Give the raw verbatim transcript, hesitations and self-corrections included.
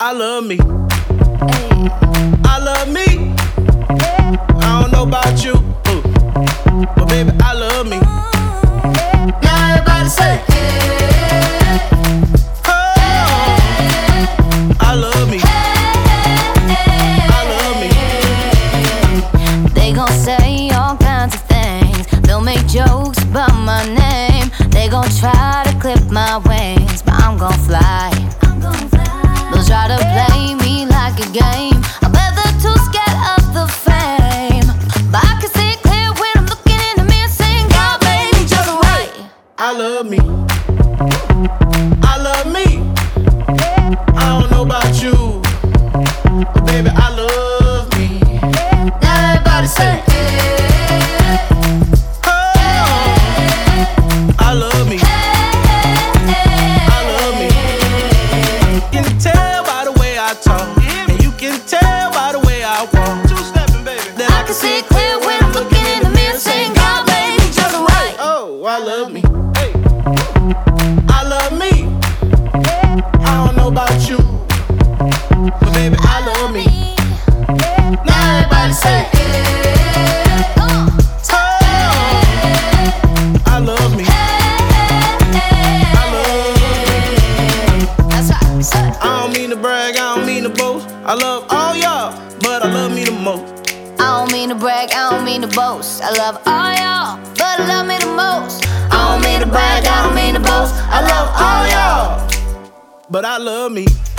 I love me. Ay. I love me. I don't know about you, ooh, but baby, I love me. Now everybody say, oh, I love me. I love me. They gon' say all kinds of things. They'll make jokes about my name. They gon' try to clip my wings, but I'm gon' fly. They'll try to play me like a game. I bet they're too scared of the fame, but I can see it clear when I'm looking in the mirror saying God made me just right. I love me. I love me. I don't know about you, but baby, I love me. Now everybody say, oh, I love me. I love me. You can tell by the way I talk, and you can tell by the way I walk. Two stepping, baby. That I can see it clear when I'm looking in the mirror saying God made me just right. Oh, I love me. Hey. I love me. I don't know about you, but baby, I love me. Now everybody say, oh, I love me. I love me. That's right, son. I don't mean to brag, I don't mean to boast. I love all y'all, but I love me the most. I don't mean to brag, I don't mean to boast. I love all y'all, but I love me the most. I don't mean to brag, I don't mean to boast. I love all y'all, but I love me.